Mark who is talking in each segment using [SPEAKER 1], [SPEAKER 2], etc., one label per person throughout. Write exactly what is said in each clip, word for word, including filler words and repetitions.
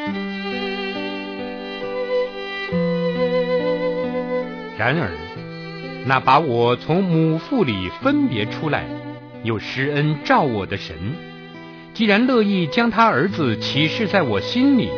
[SPEAKER 1] 然而，那把我从母腹里分别出来，又施恩照我的神，既然乐意将他儿子启示在我心里，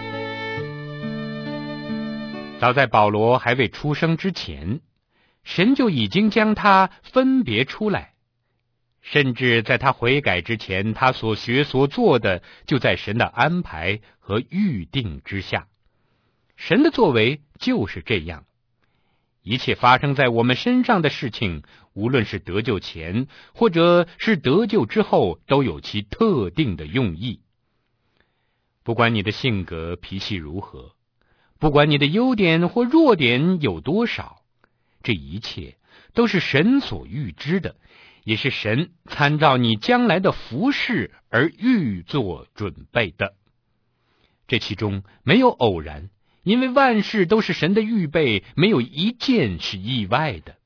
[SPEAKER 1] 早在保罗还未出生之前，神就已经将他分别出来，甚至在他悔改之前，他所学所做的就在神的安排和预定之下。神的作为就是这样，一切发生在我们身上的事情，无论是得救前或者是得救之后，都有其特定的用意。不管你的性格脾气如何，不管你的优点或弱点有多少，这一切都是神所预知的，也是神参照你将来的服事而预做准备的。这其中没有偶然，因为万事都是神的预备，没有一件是意外的。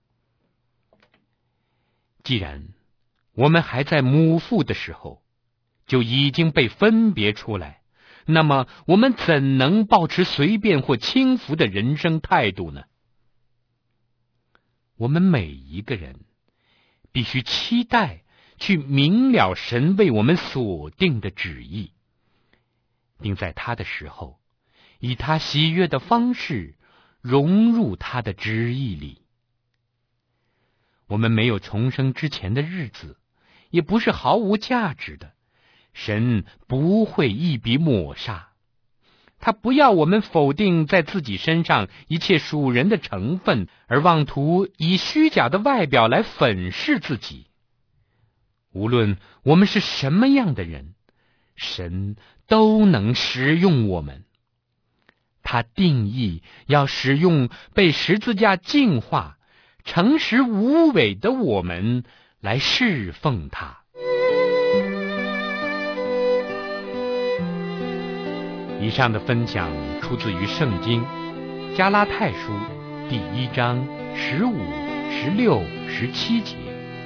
[SPEAKER 1] 既然我们还在母腹的时候就已经被分别出来，那么我们怎能抱持随便或轻浮的人生态度呢？我们每一个人必须期待去明了神为我们所定的旨意，并在他的时候以他喜悦的方式融入他的旨意里。我们没有重生之前的日子，也不是毫无价值的，神不会一笔抹杀。他不要我们否定在自己身上一切属人的成分，而妄图以虚假的外表来粉饰自己。无论我们是什么样的人，神都能使用我们。他定义要使用被十字架净化、诚实无伪的我们来侍奉他。以上的分享出自于圣经加拉太书第一章十五、十六、十七节。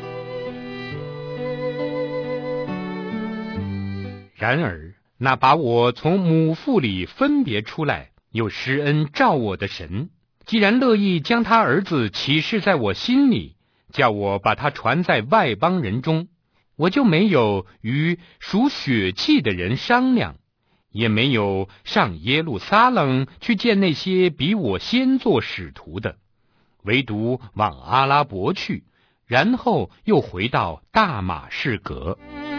[SPEAKER 1] 然而，那把我从母腹里分别出来，又施恩照我的神，既然乐意将他儿子启示在我心里，叫我把他传在外邦人中，我就没有与属血气的人商量，也没有上耶路撒冷去见那些比我先做使徒的，唯独往阿拉伯去，然后又回到大马士革。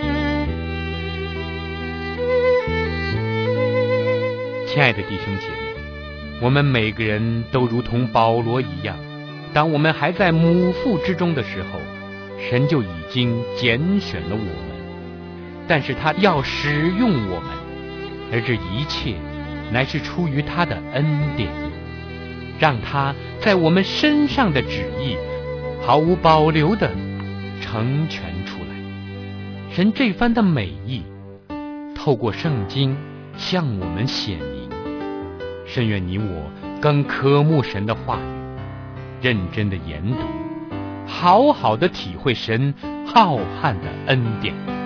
[SPEAKER 1] 亲爱的弟兄姐妹，我们每个人都如同保罗一样，当我们还在母腹之中的时候，神就已经拣选了我们，但是他要使用我们，而这一切乃是出于他的恩典，让他在我们身上的旨意毫无保留地成全出来。神这番的美意透过圣经向我们显明，甚愿你我更渴慕神的话语，认真的研读，好好的体会神浩瀚的恩典。